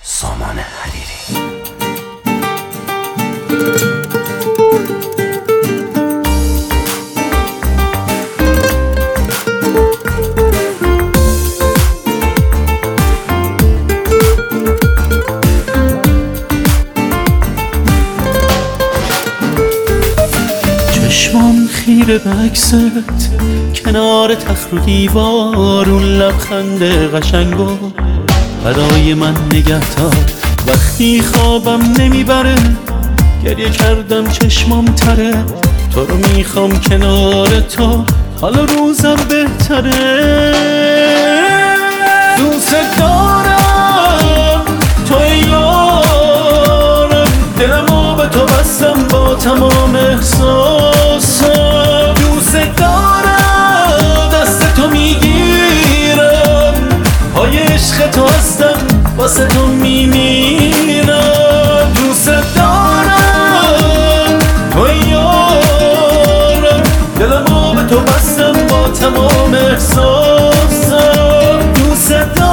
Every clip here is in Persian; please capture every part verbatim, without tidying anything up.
سامان حریری. چشمام خیره به عکست کنار تخت و دیوار، اون لبخند قشنگو برای من نگه دار. وقتی خوابم نمیبره گریه کردم چشمام تره، تو رو میخوام کنار تو، حالا روزم بهتره. دوست دارم توی یارم، دلمو به تو بستم با تمام احساسم. دوست دارم دست تو میگیرم، پای عشق تو هستم واسه تو میمیرم. دوست دارم توی یارم، دلمو به تو بستم با تمام احساسم. دوست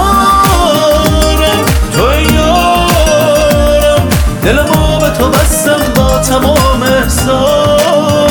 دارم توی یارم، دلمو به تو بستم با تمام احساسم.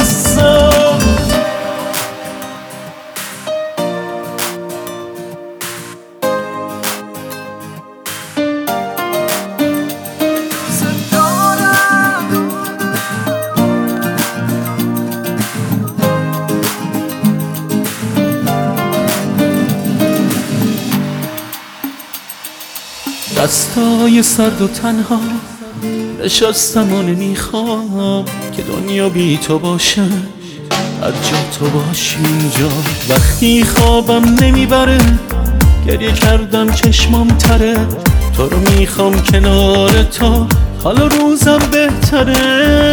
دستای سرد و تنها نشستم و نمیخوام که دنیا بی تو باشه، هر جا تو باشی اینجا. وقتی خوابم نمیبره گریه کردم چشمام تره، تو رو میخوام کنار تو، حالا روزم بهتره.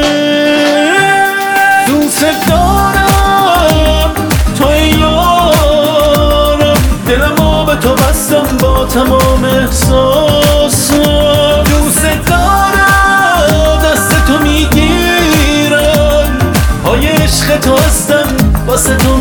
دوست دارم توی یارم، دلمو به تو بستم با تمام احساسم. دوست دارم دست تو میگیرم، پای عشق تو هستم واسه تو